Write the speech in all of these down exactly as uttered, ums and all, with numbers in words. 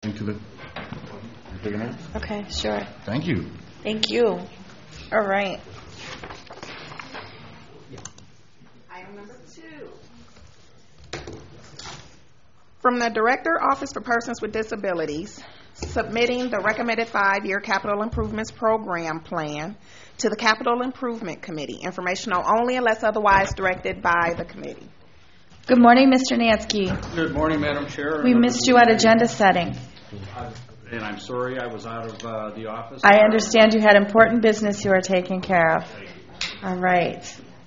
Into the, Okay, sure. thank you. Thank you. All right. Item number two. From the Director, Office for Persons with Disabilities, submitting the recommended five-year capital improvements program plan to the Capital Improvement Committee. Informational only unless otherwise directed by the committee. Good morning, Mister Nansky. Good morning, Madam Chair. We missed you at agenda setting. And I'm sorry I was out of uh, the office. I understand you had important business you were taking care of. All right.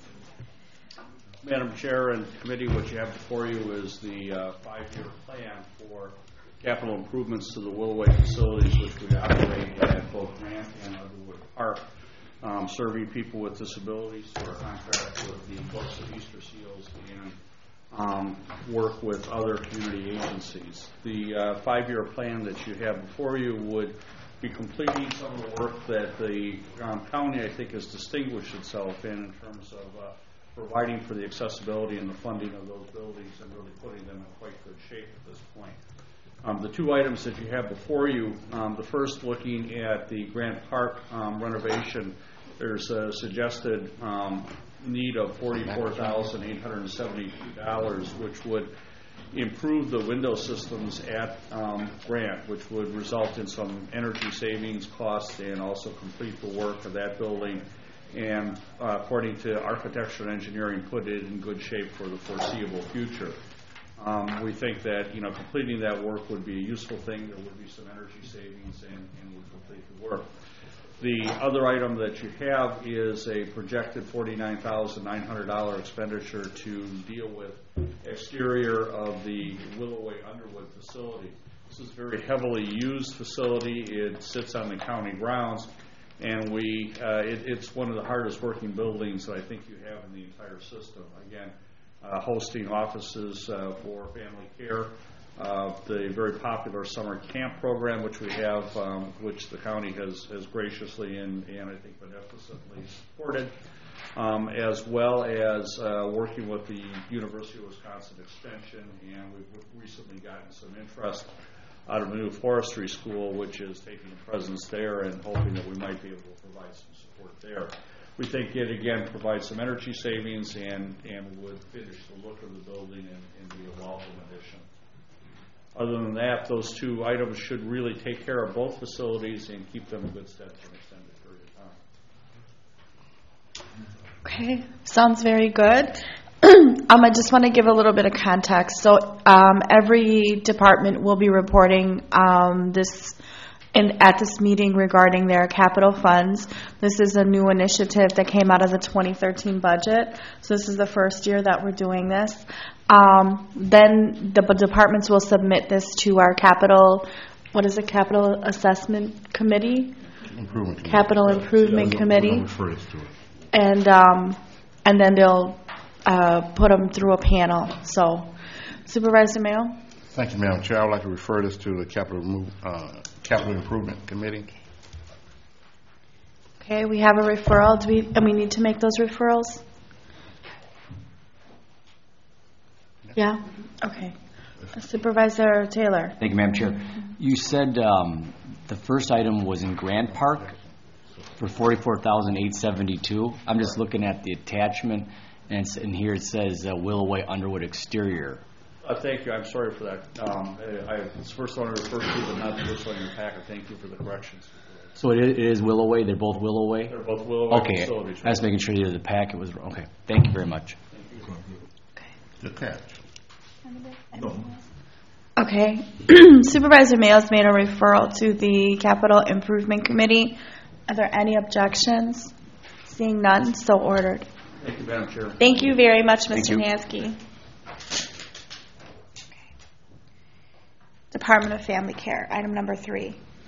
Madam Chair and committee, what you have before you is the uh, five-year plan for capital improvements to the Willoway facilities, which we operate at both Grant and Underwood Park, um, serving people with disabilities through our contract with the Books of Easter Seals and um, work with other community agencies. The uh, five-year plan that you have before you would be completing some of the work that the um, county, I think, has distinguished itself in in terms of uh, providing for the accessibility and the funding of those buildings and really putting them in quite good shape at this point. Um, the two items that you have before you, um, the first looking at the Grant Park um, renovation, there's a suggested um, need of forty-four thousand eight hundred seventy-two dollars, which would improve the window systems at um, Grant, which would result in some energy savings costs and also complete the work of that building and, uh, according to architecture and engineering, put it in good shape for the foreseeable future. Um, we think that, you know, completing that work would be a useful thing. There would be some energy savings and, and would complete the work. The other item that you have is a projected forty-nine thousand nine hundred dollars expenditure to deal with exterior of the Willoway Underwood facility. This is a very heavily used facility. It sits on the county grounds, and we uh, it, it's one of the hardest working buildings that I think you have in the entire system. Again, uh, hosting offices uh, for family care, uh, the very popular summer camp program, which we have, um, which the county has, has graciously and, and I think beneficently supported, um, as well as uh, working with the University of Wisconsin Extension, and we've recently gotten some interest out of the new forestry school, which is taking a presence there and hoping that we might be able to provide some support there. We think it, again, provides some energy savings and, and would finish the look of the building and, and be a welcome addition. Other than that, those two items should really take care of both facilities and keep them in good stead for an extended period of time. Okay, sounds very good. um, I just want to give a little bit of context. So um, every department will be reporting um, this in, at this meeting regarding their capital funds. This is a new initiative that came out of the twenty thirteen budget. So this is the first year that we're doing this. Um, then the departments will submit this to our capital, what is it, capital assessment committee? Improvement committee. Capital improvement committee. Refer us to it. And, um, and then they'll uh, put them through a panel. So, Supervisor Mayo? Thank you, Madam Chair. I would like to refer this to the Capital, Move, uh, Capital Improvement Committee. Okay, we have a referral. Do we, and we need to make those referrals? Yeah? Okay. Supervisor Taylor. Thank you, Madam Chair. You said um, the first item was in Grant Park for forty-four thousand eight hundred seventy-two dollars. I'm just looking at the attachment, and, it's, and here it says uh, Willoway Underwood exterior. Uh, thank you. I'm sorry for that. Um, I, I, it's the first one I referred to, but not the first one in your packet. Thank you for the corrections. So it is, it is Willoway? They're both Willoway? They're both Willoway okay. facilities. I was making sure that the packet was wrong. Okay. Thank you very much. Thank you. Good catch. No. Okay. Supervisor Mayo's made a referral to the Capital Improvement Committee. Are there any objections? Seeing none, so ordered. Thank you, Madam Chair. Thank you very much, Mister Thank Nansky. Department of Family Care, item number three.